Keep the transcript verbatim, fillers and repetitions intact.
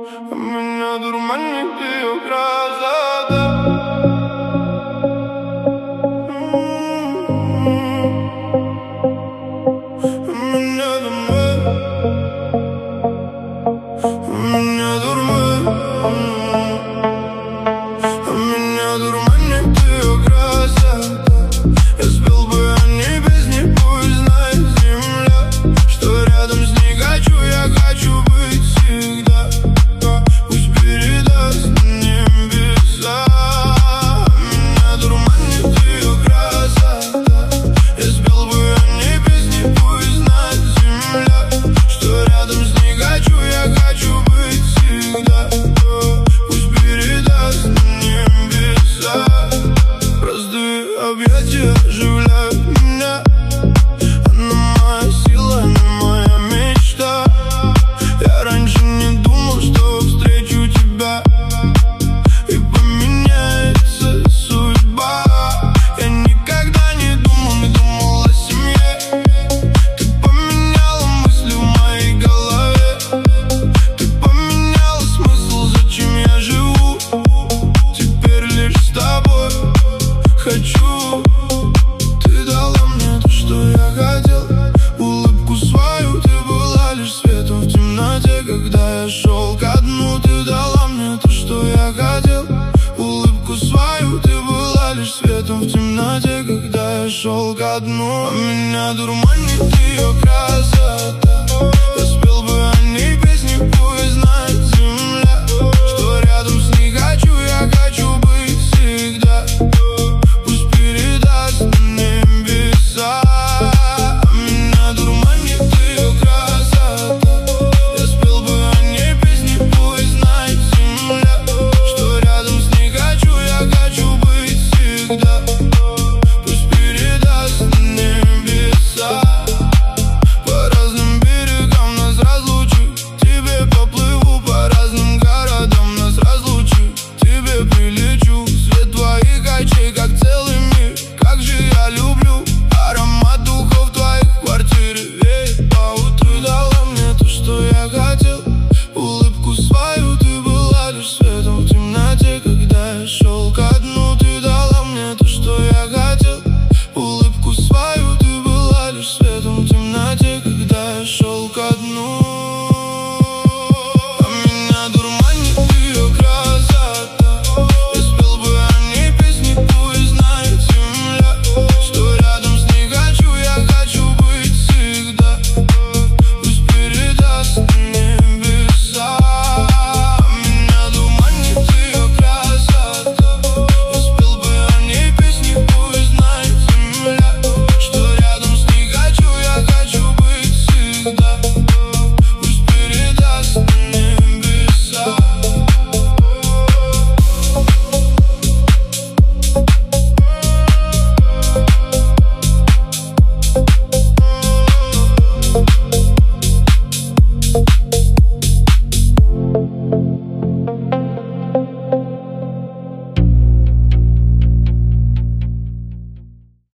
Меня дурманит ее красота. Меня дурманит, меня дурманит, меня дурманит ее красота. Я спел бы о ней, без ней пусть знает земля, что рядом с ней хочу, я хочу быть всегда. Пусть передаст небеса. Меня дурманит ее красота. Я спел бы о ней, без ней пусть знает земля, что рядом с ней хочу, я хочу быть всегда. Пусть передаст небеса. Простые объятия оживляют меня. Она моя сила, она моя мечта. Я раньше не думал, что встречу тебя и поменяется судьба. Я никогда не думал, не думал о семье. Ты поменяла мысли в моей голове. Ты поменяла смысл, зачем я живу. Теперь лишь с тобой хочу. Ты дала мне то, что я хотел. Улыбку свою, ты была лишь светом в темноте. Когда я шел ко дну, ты дала мне то, что я хотел. Улыбку свою, ты была лишь светом в темноте. Когда я шел ко дну, меня дурманит ее красота.